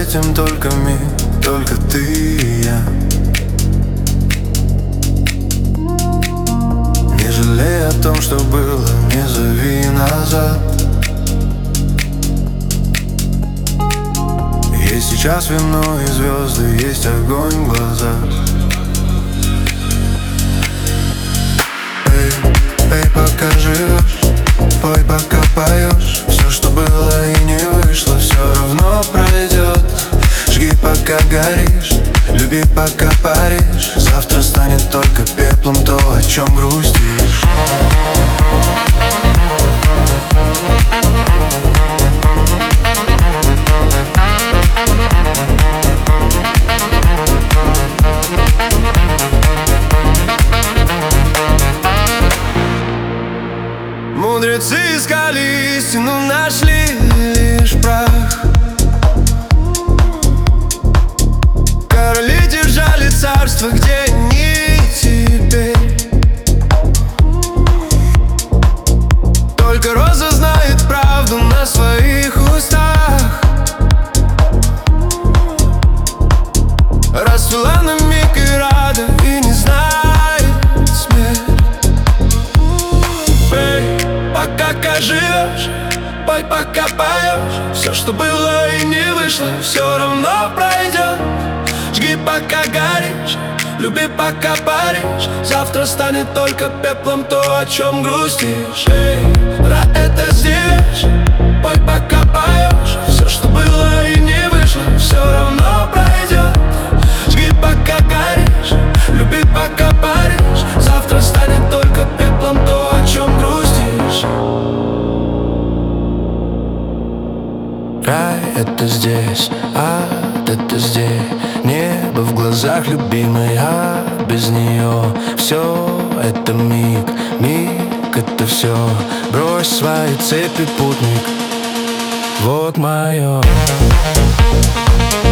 этим только миг, только ты и я. Не жалей о том, что было, не зови назад. Есть сейчас вино и звезды, есть огонь в глазах. Эй, пока живешь, пой, пока поешь. Все, что было и не вышло, все равно пройдет. Жги, пока горишь, люби, пока паришь. Завтра станет только пеплом то, о чем грустишь. Мудрецы искали истину, нашли лишь прах. Короли держали царство, где они теперь? Только роза знает правду на своих устах. Расцвела на миг и рада, и не знает смерть. Пока живешь, пой, пока поешь. Все, что было и не вышло, все равно пройдет. Жги, пока горишь, люби, пока паришь. Завтра станет только пеплом то, о чем грустишь. Эй, это здесь. Пой, пока поешь. Все, что было и не вышло, все равно пройдет. Жги, пока горишь, люби, пока паришь. Завтра станет только пеплом то, о чем грустишь. Рай — это здесь, ад — это здесь. Небо в глазах любимой, а без нее все это миг, миг — это все. Брось свои цепи, путник, вот мое.